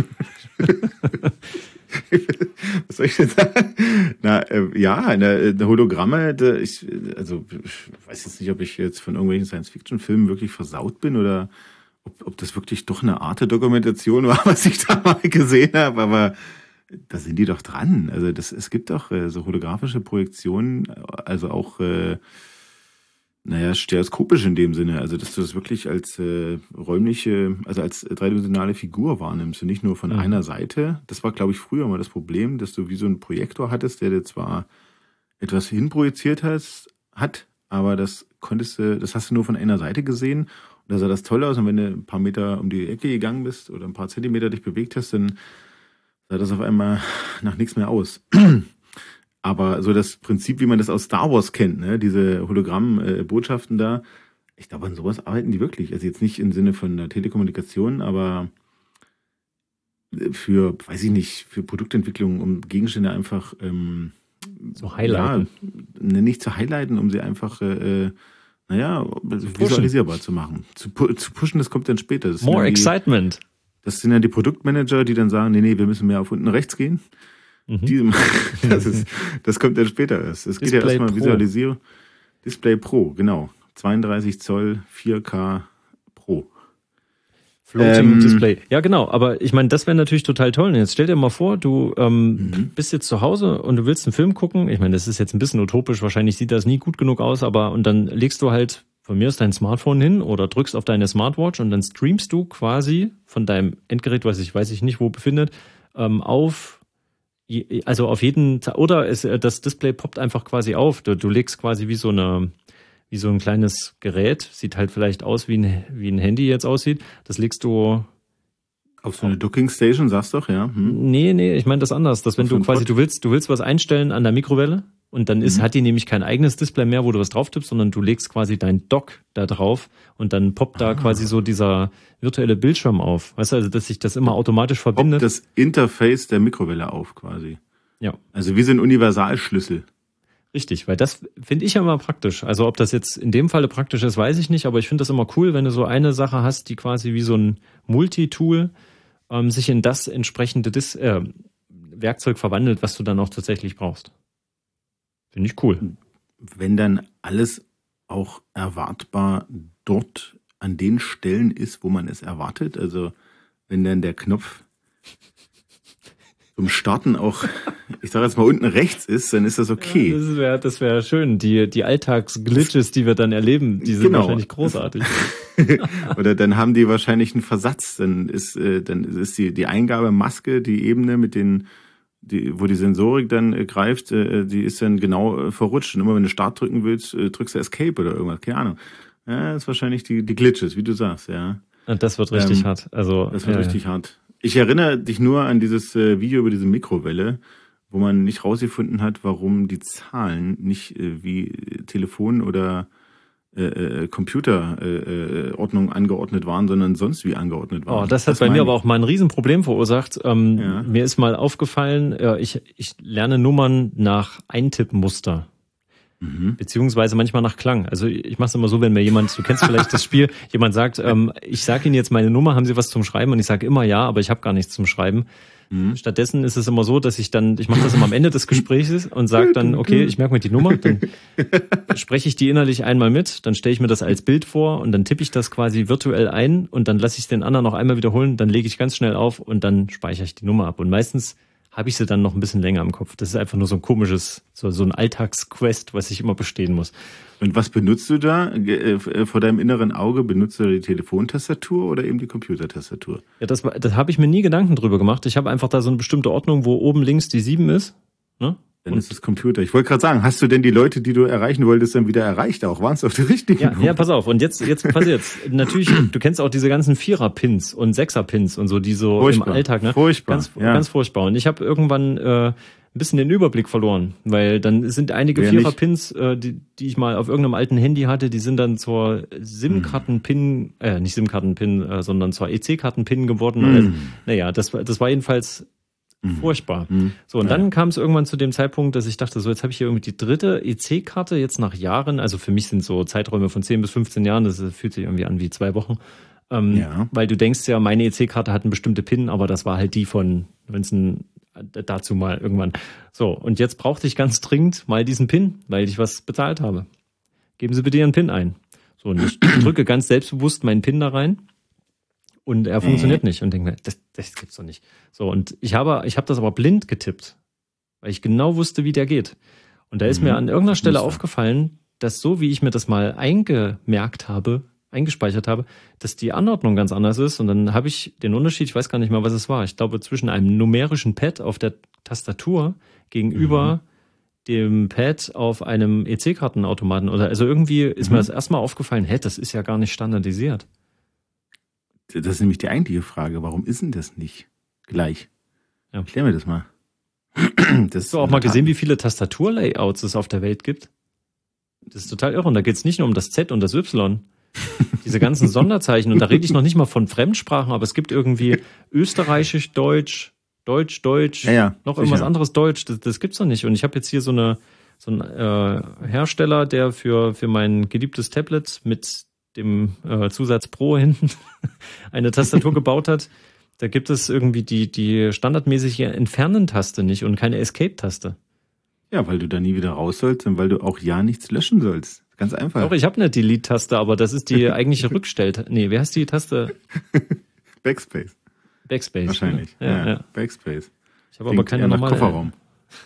Speaker 2: Was soll ich denn sagen? Eine Hologramme, ich weiß jetzt nicht, ob ich jetzt von irgendwelchen Science-Fiction-Filmen wirklich versaut bin oder ob das wirklich doch eine Arte-Dokumentation war, was ich da mal gesehen habe, aber da sind die doch dran. Also es gibt doch so holographische Projektionen, also auch stereoskopisch in dem Sinne, also dass du das wirklich als räumliche, also als dreidimensionale Figur wahrnimmst und nicht nur von einer Seite. Das war, glaube ich, früher mal das Problem, dass du wie so einen Projektor hattest, der dir zwar etwas hinprojiziert hat, aber das hast du nur von einer Seite gesehen und da sah das toll aus und wenn du ein paar Meter um die Ecke gegangen bist oder ein paar Zentimeter dich bewegt hast, dann sah das auf einmal nach nichts mehr aus. Aber so das Prinzip, wie man das aus Star Wars kennt, ne, diese Hologramm-Botschaften da, ich glaube, an sowas arbeiten die wirklich. Also jetzt nicht im Sinne von der Telekommunikation, aber für Produktentwicklung, um Gegenstände einfach
Speaker 1: zu highlighten.
Speaker 2: Ja, nicht zu highlighten, um sie einfach visualisierbar zu machen. Zu pushen, das kommt dann später.
Speaker 1: More excitement.
Speaker 2: Das sind ja die Produktmanager, die dann sagen, nee, wir müssen mehr auf unten rechts gehen. Das kommt dann später erst. Es geht ja erstmal Visualisierung. Display Pro, genau. 32 Zoll, 4K Pro.
Speaker 1: Floating Display. Ja, genau. Aber ich meine, das wäre natürlich total toll. Und jetzt stell dir mal vor, du bist jetzt zu Hause und du willst einen Film gucken. Ich meine, das ist jetzt ein bisschen utopisch. Wahrscheinlich sieht das nie gut genug aus. Und dann legst du halt von mir aus dein Smartphone hin oder drückst auf deine Smartwatch und dann streamst du quasi von deinem Endgerät, weiß ich nicht wo befindet, auf jeden, oder das Display poppt einfach quasi auf. Du legst quasi wie so ein kleines Gerät, sieht halt vielleicht aus wie ein Handy jetzt aussieht. Das legst du
Speaker 2: auf so eine Docking Station, sagst du doch, ja?
Speaker 1: Nee, ich meine das anders, dass wenn du quasi, du willst was einstellen an der Mikrowelle und dann hat die nämlich kein eigenes Display mehr, wo du was drauf tippst, sondern du legst quasi dein Dock da drauf und dann poppt da quasi so dieser virtuelle Bildschirm auf. Weißt du, also dass sich das immer automatisch verbindet.
Speaker 2: Das Interface der Mikrowelle auf quasi.
Speaker 1: Ja.
Speaker 2: Also wie so ein Universalschlüssel.
Speaker 1: Richtig, weil das finde ich ja immer praktisch. Also ob das jetzt in dem Falle praktisch ist, weiß ich nicht, aber ich finde das immer cool, wenn du so eine Sache hast, die quasi wie so ein Multitool sich in das entsprechende Werkzeug verwandelt, was du dann auch tatsächlich brauchst. Finde ich cool.
Speaker 2: Wenn dann alles auch erwartbar dort an den Stellen ist, wo man es erwartet, also wenn dann der Knopf zum Starten auch, ich sage jetzt mal, unten rechts ist, dann ist das okay.
Speaker 1: Ja, das wäre schön. Die Alltagsglitches, die wir dann erleben, die sind wahrscheinlich großartig.
Speaker 2: Oder dann haben die wahrscheinlich einen Versatz. Dann ist die Eingabemaske, die Ebene mit wo die Sensorik dann greift, die ist dann genau verrutscht. Und immer wenn du Start drücken willst, drückst du Escape oder irgendwas, keine Ahnung. Ja, das ist wahrscheinlich die Glitches, wie du sagst, ja.
Speaker 1: Und das wird richtig hart. Also,
Speaker 2: das wird richtig hart. Ich erinnere dich nur an dieses Video über diese Mikrowelle, wo man nicht rausgefunden hat, warum die Zahlen nicht wie Telefon- oder Computerordnung angeordnet waren, sondern sonst wie angeordnet waren.
Speaker 1: Oh, das hat bei mir aber auch mal ein Riesenproblem verursacht. Mir ist mal aufgefallen, ich lerne Nummern nach Eintippmuster. Beziehungsweise manchmal nach Klang. Also ich mache es immer so, wenn mir jemand, du kennst vielleicht das Spiel, jemand sagt, ich sage Ihnen jetzt meine Nummer, haben Sie was zum Schreiben? Und ich sage immer ja, aber ich habe gar nichts zum Schreiben. Stattdessen ist es immer so, dass ich mache das immer am Ende des Gesprächs und sage dann, okay, ich merke mir die Nummer, dann spreche ich die innerlich einmal mit, dann stelle ich mir das als Bild vor und dann tippe ich das quasi virtuell ein und dann lasse ich es den anderen noch einmal wiederholen, dann lege ich ganz schnell auf und dann speichere ich die Nummer ab. Und meistens habe ich sie dann noch ein bisschen länger im Kopf. Das ist einfach nur so ein komisches, so ein Alltagsquest, was ich immer bestehen muss.
Speaker 2: Und was benutzt du da vor deinem inneren Auge? Benutzt du die Telefontastatur oder eben die Computertastatur?
Speaker 1: Ja, das habe ich mir nie Gedanken drüber gemacht. Ich habe einfach da so eine bestimmte Ordnung, wo oben links die 7 ist. Ne?
Speaker 2: Dann ist es Computer. Ich wollte gerade sagen, hast du denn die Leute, die du erreichen wolltest, dann wieder erreicht auch? Waren es auf der richtigen?
Speaker 1: Ja, pass auf. Und jetzt passiert's. Natürlich, du kennst auch diese ganzen 4er-Pins und 6er-Pins und so, die so furchtbar. Im Alltag, ne?
Speaker 2: Furchtbar.
Speaker 1: Ganz furchtbar. Und ich habe irgendwann ein bisschen den Überblick verloren, weil dann sind einige 4er-Pins, die ich mal auf irgendeinem alten Handy hatte, die sind dann zur SIM-Karten-Pin, nicht SIM-Karten-Pin, sondern zur EC-Karten-Pin geworden. Also, naja, das war jedenfalls furchtbar. So, und dann kam es irgendwann zu dem Zeitpunkt, dass ich dachte, so, jetzt habe ich hier irgendwie die 3. EC-Karte, jetzt nach Jahren, also für mich sind so Zeiträume von 10 bis 15 Jahren, das fühlt sich irgendwie an wie 2 Wochen. Weil du denkst ja, meine EC-Karte hat eine bestimmte PIN, aber das war halt die von, dazu mal irgendwann. So, und jetzt brauchte ich ganz dringend mal diesen PIN, weil ich was bezahlt habe. Geben Sie bitte Ihren PIN ein. So, und ich drücke ganz selbstbewusst meinen PIN da rein. Und er funktioniert nicht und denke mir, das gibt's doch nicht. So, und ich habe das aber blind getippt, weil ich genau wusste, wie der geht. Und da ist mir an irgendeiner Stelle aufgefallen, dass so wie ich mir das mal eingespeichert habe, dass die Anordnung ganz anders ist. Und dann habe ich den Unterschied, ich weiß gar nicht mehr, was es war. Ich glaube, zwischen einem numerischen Pad auf der Tastatur gegenüber dem Pad auf einem EC-Kartenautomaten. Also irgendwie ist mir das erstmal aufgefallen, das ist ja gar nicht standardisiert.
Speaker 2: Das ist nämlich die eigentliche Frage. Warum ist denn das nicht gleich? Ja. Erklär mir das mal.
Speaker 1: Hast du auch mal gesehen, wie viele Tastaturlayouts es auf der Welt gibt? Das ist total irre. Und da geht es nicht nur um das Z und das Y. Diese ganzen Sonderzeichen. Und da rede ich noch nicht mal von Fremdsprachen, aber es gibt irgendwie Österreichisch, Deutsch, Deutsch, noch irgendwas anderes Deutsch. Das gibt's doch nicht. Und ich habe jetzt hier so einen Hersteller, der für mein geliebtes Tablet mit dem Zusatz Pro hinten eine Tastatur gebaut hat. Da gibt es irgendwie die standardmäßige Entfernen-Taste nicht und keine Escape-Taste.
Speaker 2: Ja, weil du da nie wieder raus sollst und weil du auch nichts löschen sollst. Ganz einfach.
Speaker 1: Doch, ich habe eine Delete-Taste, aber das ist die eigentliche Rückstell... Nee, wie heißt die Taste?
Speaker 2: Backspace. Wahrscheinlich.
Speaker 1: Ja.
Speaker 2: Backspace.
Speaker 1: Ich habe aber keine normale...
Speaker 2: Kofferraum.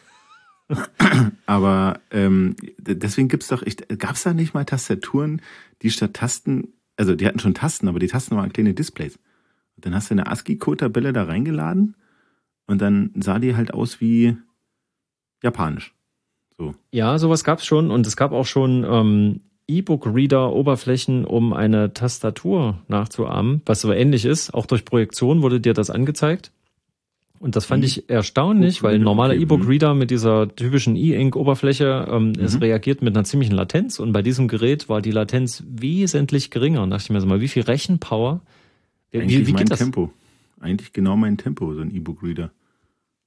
Speaker 2: Aber deswegen gab's da nicht mal Tastaturen, die statt Tasten, also die hatten schon Tasten, aber die Tasten waren kleine Displays. Und dann hast du eine ASCII-Code-Tabelle da reingeladen und dann sah die halt aus wie japanisch. So.
Speaker 1: Ja, sowas gab's schon und es gab auch schon E-Book-Reader-Oberflächen, um eine Tastatur nachzuahmen, was so ähnlich ist. Auch durch Projektion wurde dir das angezeigt. Und das fand ich erstaunlich, weil ein normaler E-Book-Reader mit dieser typischen E-Ink-Oberfläche, es reagiert mit einer ziemlichen Latenz. Und bei diesem Gerät war die Latenz wesentlich geringer. Und dachte ich mir so mal, wie viel Rechenpower? Wie geht das?
Speaker 2: Tempo. Eigentlich genau mein Tempo, so ein E-Book-Reader.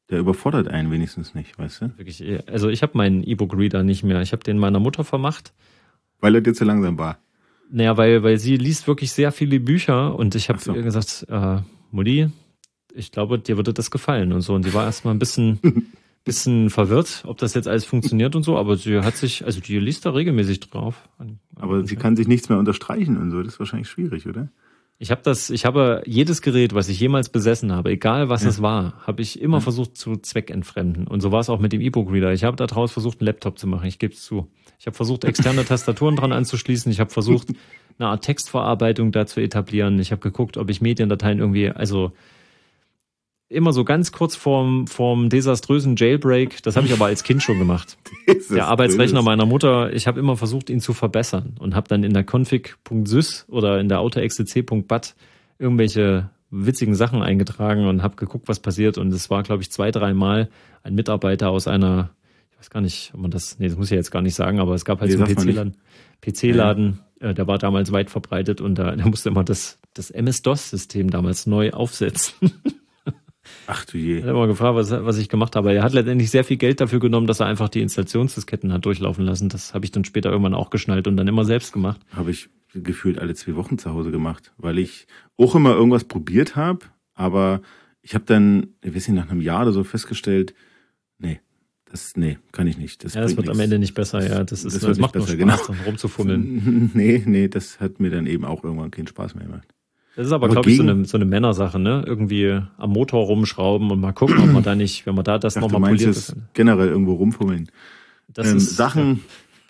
Speaker 2: Der überfordert einen wenigstens nicht, weißt du?
Speaker 1: Wirklich, also ich habe meinen E-Book-Reader nicht mehr. Ich habe den meiner Mutter vermacht.
Speaker 2: Weil er dir zu langsam war.
Speaker 1: Naja, weil sie liest wirklich sehr viele Bücher und ich habe ihr gesagt, Mutti, ich glaube, dir würde das gefallen und so. Und sie war erstmal ein bisschen verwirrt, ob das jetzt alles funktioniert und so, aber sie hat sich, also die liest da regelmäßig drauf.
Speaker 2: Aber sie kann sich nichts mehr unterstreichen und so, das ist wahrscheinlich schwierig, oder?
Speaker 1: Ich habe jedes Gerät, was ich jemals besessen habe, egal was es war, habe ich immer versucht zu zweckentfremden. Und so war es auch mit dem E-Book-Reader. Ich habe daraus versucht, einen Laptop zu machen, ich gebe es zu. Ich habe versucht, externe Tastaturen dran anzuschließen. Ich habe versucht, eine Art Textverarbeitung da zu etablieren. Ich habe geguckt, ob ich Mediendateien irgendwie, also immer so ganz kurz vorm desaströsen Jailbreak. Das habe ich aber als Kind schon gemacht. Der Arbeitsrechner meiner Mutter, ich habe immer versucht, ihn zu verbessern und habe dann in der config.sys oder in der autoexec.bat irgendwelche witzigen Sachen eingetragen und habe geguckt, was passiert. Und es war, glaube ich, 2-3 Mal ein Mitarbeiter aus einer, ich weiß gar nicht, ob man das muss ich jetzt gar nicht sagen, aber es gab halt so einen PC-Laden, der war damals weit verbreitet und der musste immer das MS-DOS-System damals neu aufsetzen.
Speaker 2: Ach du je.
Speaker 1: Er hat immer gefragt, was ich gemacht habe. Er hat letztendlich sehr viel Geld dafür genommen, dass er einfach die Installationsdisketten hat durchlaufen lassen. Das habe ich dann später irgendwann auch geschnallt und dann immer selbst gemacht.
Speaker 2: Habe ich gefühlt alle 2 Wochen zu Hause gemacht, weil ich auch immer irgendwas probiert habe, aber ich habe dann, ich weiß nicht, nach einem Jahr oder so festgestellt, kann ich nicht. Das
Speaker 1: wird
Speaker 2: nichts.
Speaker 1: Am Ende nicht besser, ja. Das macht
Speaker 2: besser,
Speaker 1: nur Spaß, rumzufummeln.
Speaker 2: Nee, das hat mir dann eben auch irgendwann keinen Spaß mehr gemacht.
Speaker 1: Das ist aber glaube ich, so eine Männersache, ne? Irgendwie am Motor rumschrauben und mal gucken, ob man da nicht, wenn man da das nochmal poliert.
Speaker 2: Das generell irgendwo rumfummeln. Sachen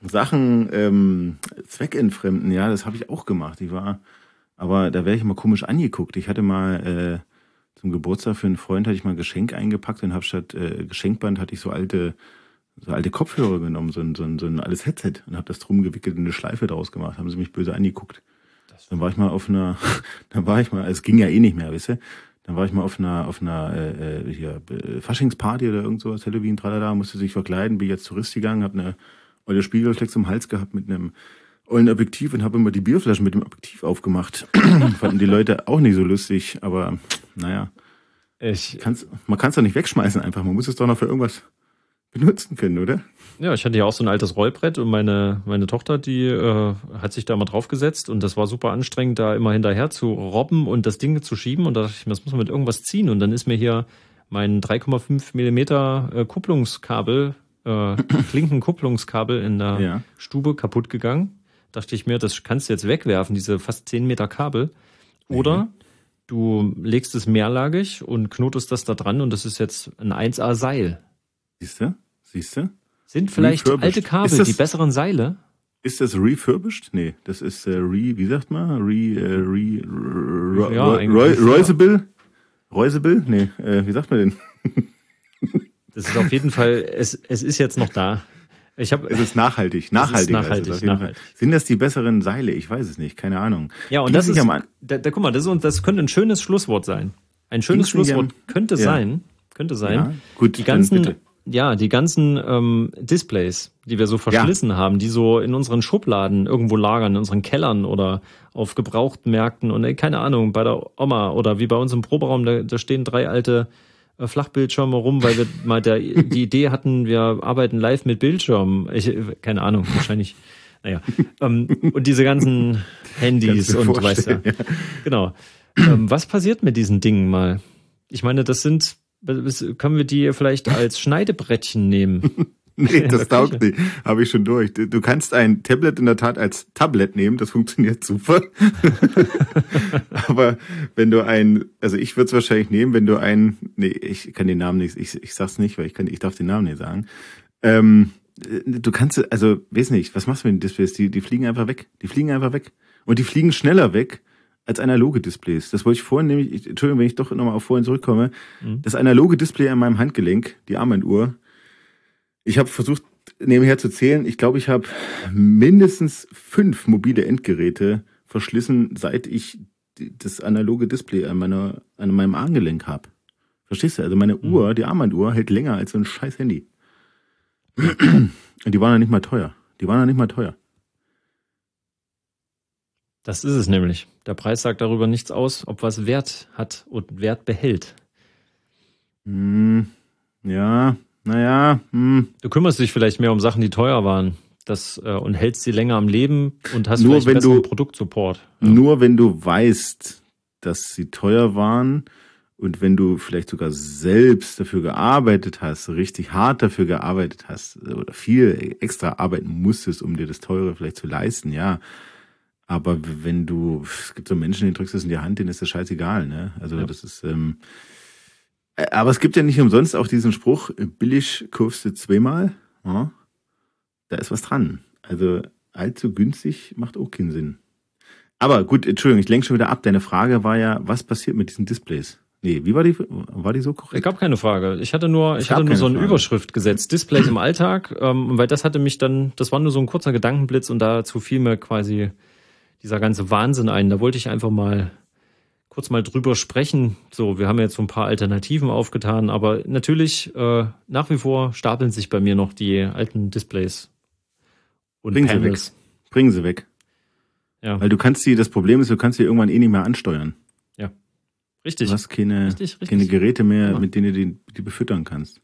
Speaker 2: zweckentfremden, ja, das habe ich auch gemacht. Aber da wäre ich immer komisch angeguckt. Ich hatte mal zum Geburtstag für einen Freund hatte ich mal ein Geschenk eingepackt und habe statt Geschenkband hatte ich so alte Kopfhörer genommen, so ein altes Headset und habe das drum gewickelt und eine Schleife draus gemacht. Haben sie mich böse angeguckt. Dann war ich mal es ging ja eh nicht mehr, weißt du? Dann war ich mal auf einer Faschingsparty oder irgend sowas, Halloween, tralala, musste sich verkleiden, bin jetzt Tourist gegangen, hab eine olle Spiegelreflex im Hals gehabt mit einem ollen Objektiv und habe immer die Bierflaschen mit dem Objektiv aufgemacht. Fanden die Leute auch nicht so lustig, aber naja. Man kann es doch nicht wegschmeißen einfach, man muss es doch noch für irgendwas benutzen können, oder?
Speaker 1: Ja, ich hatte ja auch so ein altes Rollbrett und meine Tochter, die hat sich da mal draufgesetzt und das war super anstrengend, da immer hinterher zu robben und das Ding zu schieben und da dachte ich mir, das muss man mit irgendwas ziehen und dann ist mir hier mein 3,5 Millimeter Kupplungskabel, Klinkenkupplungskabel in der Stube kaputt gegangen. Dachte ich mir, das kannst du jetzt wegwerfen, diese fast 10 Meter Kabel. Oder du legst es mehrlagig und knotest das da dran und das ist jetzt ein 1A Seil.
Speaker 2: Siehst du?
Speaker 1: Sind vielleicht alte Kabel die besseren Seile?
Speaker 2: Ist das refurbished? Nee, das ist wie sagt man? Reusable? Nee, wie sagt man denn?
Speaker 1: Das ist auf jeden Fall, es ist jetzt noch da. Es
Speaker 2: ist nachhaltig. Sind das die besseren Seile? Ich weiß es nicht, keine Ahnung.
Speaker 1: Ja, und das ist, guck mal, das könnte ein schönes Schlusswort sein. Ein schönes Schlusswort könnte sein. Ja,
Speaker 2: gut,
Speaker 1: die ganzen Displays, die wir so verschlissen haben, die so in unseren Schubladen irgendwo lagern, in unseren Kellern oder auf Gebrauchtmärkten und keine Ahnung, bei der Oma oder wie bei uns im Proberaum, da stehen 3 alte Flachbildschirme rum, weil wir mal die Idee hatten, wir arbeiten live mit Bildschirmen. Keine Ahnung, wahrscheinlich, naja. Und diese ganzen Handys und weißt du. Ja. Genau. Was passiert mit diesen Dingen mal? Ich meine, können wir die vielleicht als Schneidebrettchen nehmen?
Speaker 2: Nee, das taugt nicht. Habe ich schon durch. Du kannst ein Tablet in der Tat als Tablet nehmen, das funktioniert super. Aber wenn du ich würde es wahrscheinlich nehmen, wenn du ich kann den Namen nicht, ich sag's nicht, weil ich darf den Namen nicht sagen. Du kannst, weiß nicht, was machst du mit den Displays? Die fliegen einfach weg. Und die fliegen schneller weg als analoge Displays. Das wollte ich vorhin nämlich, Entschuldigung, wenn ich doch nochmal auf vorhin zurückkomme, das analoge Display an meinem Handgelenk, die Armbanduhr, ich habe versucht, nebenher zu zählen. Ich glaube, ich habe mindestens 5 mobile Endgeräte verschlissen, seit ich das analoge Display an meinem Armgelenk habe. Verstehst du? Also meine Uhr, die Armbanduhr, hält länger als so ein scheiß Handy. Und die waren ja nicht mal teuer.
Speaker 1: Das ist es nämlich. Der Preis sagt darüber nichts aus, ob was Wert hat und Wert behält.
Speaker 2: Ja, naja.
Speaker 1: Du kümmerst dich vielleicht mehr um Sachen, die teuer waren. Und hältst sie länger am Leben und hast
Speaker 2: Nur
Speaker 1: vielleicht besseren Produktsupport.
Speaker 2: Ja. Nur wenn du weißt, dass sie teuer waren und wenn du vielleicht sogar selbst dafür gearbeitet hast, richtig hart dafür gearbeitet hast oder viel extra arbeiten musstest, um dir das Teure vielleicht zu leisten, ja. Aber es gibt so Menschen, denen drückst du es in die Hand, denen ist das scheißegal, ne? Also ja. Das ist, aber es gibt ja nicht umsonst auch diesen Spruch, billig kaufst du zweimal, ja? Da ist was dran. Also allzu günstig macht auch keinen Sinn. Aber gut, Entschuldigung, ich lenke schon wieder ab. Deine Frage war ja, was passiert mit diesen Displays? Nee, wie war die? War die so korrekt?
Speaker 1: Es gab keine Frage. Ich hatte nur so eine Überschrift gesetzt. Displays im Alltag, weil das war nur so ein kurzer Gedankenblitz und dazu fiel mir quasi dieser ganze Wahnsinn ein. Da wollte ich einfach kurz mal drüber sprechen. So, wir haben jetzt so ein paar Alternativen aufgetan, aber natürlich nach wie vor stapeln sich bei mir noch die alten Displays. Und Panels.
Speaker 2: Bringen sie weg. Ja. Weil das Problem ist, du kannst sie irgendwann nicht mehr ansteuern.
Speaker 1: Ja. Richtig.
Speaker 2: Du hast keine Geräte mehr, mit denen du die befüttern kannst.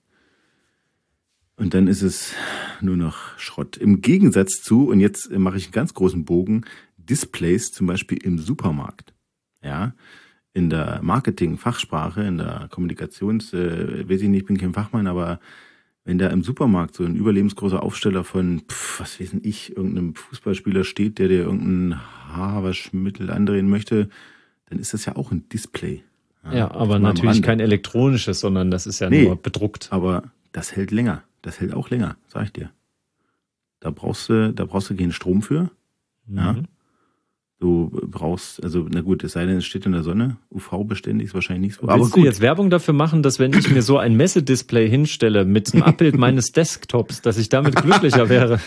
Speaker 2: Und dann ist es nur noch Schrott. Im Gegensatz zu, und jetzt mache ich einen ganz großen Bogen, Displays zum Beispiel im Supermarkt. Ja. In der Marketing-Fachsprache, in der Kommunikations, weiß ich nicht, ich bin kein Fachmann, aber wenn da im Supermarkt so ein überlebensgroßer Aufsteller von, was weiß ich, irgendeinem Fußballspieler steht, der dir irgendein Haarwaschmittel andrehen möchte, dann ist das ja auch ein Display.
Speaker 1: Ja, aber natürlich kein elektronisches, sondern das ist ja nur bedruckt.
Speaker 2: Aber das hält länger. Das hält auch länger, sag ich dir. Da brauchst du keinen Strom für. Mhm. Ja. Du brauchst, also na gut, es sei denn, es steht in der Sonne, UV-beständig ist wahrscheinlich nicht so.
Speaker 1: Willst du jetzt Werbung dafür machen, dass wenn ich mir so ein Messedisplay hinstelle mit einem Abbild meines Desktops, dass ich damit glücklicher wäre?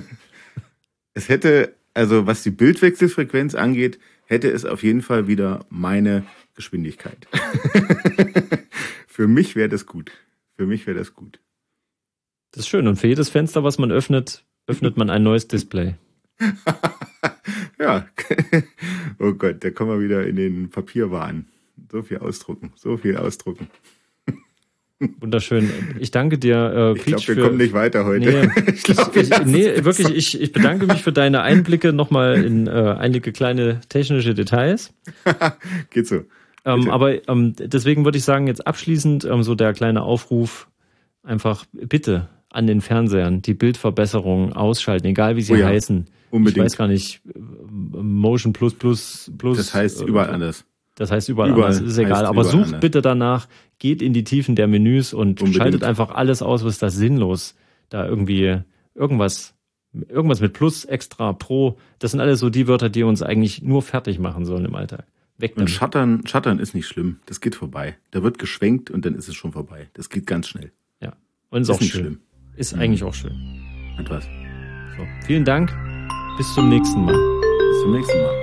Speaker 2: Es hätte, also was die Bildwechselfrequenz angeht, hätte es auf jeden Fall wieder meine Geschwindigkeit. Für mich wäre das gut.
Speaker 1: Das ist schön. Und für jedes Fenster, was man öffnet man ein neues Display.
Speaker 2: Ja, oh Gott, da kommen wir wieder in den Papierwahn. So viel ausdrucken.
Speaker 1: Wunderschön. Ich danke dir,
Speaker 2: Peach. Ich glaube, wir kommen nicht weiter heute.
Speaker 1: Ich bedanke mich für deine Einblicke nochmal in einige kleine technische Details.
Speaker 2: Geht so.
Speaker 1: Aber deswegen würde ich sagen, jetzt abschließend so der kleine Aufruf, einfach bitte an den Fernsehern die Bildverbesserung ausschalten, egal wie sie heißen.
Speaker 2: Unbedingt.
Speaker 1: Ich weiß gar nicht, Motion plus.
Speaker 2: Das heißt überall anders.
Speaker 1: Das heißt überall anders, ist egal. Aber sucht bitte danach, geht in die Tiefen der Menüs und schaltet einfach alles aus, was da sinnlos. Da irgendwie irgendwas mit Plus, Extra, Pro, das sind alles so die Wörter, die uns eigentlich nur fertig machen sollen im Alltag. Weg damit.
Speaker 2: Und Shuttern ist nicht schlimm. Das geht vorbei. Da wird geschwenkt und dann ist es schon vorbei. Das geht ganz schnell.
Speaker 1: Ja. Und ist auch nicht schlimm. Ist eigentlich auch schön.
Speaker 2: Hat was.
Speaker 1: So. Vielen Dank. Bis zum nächsten Mal.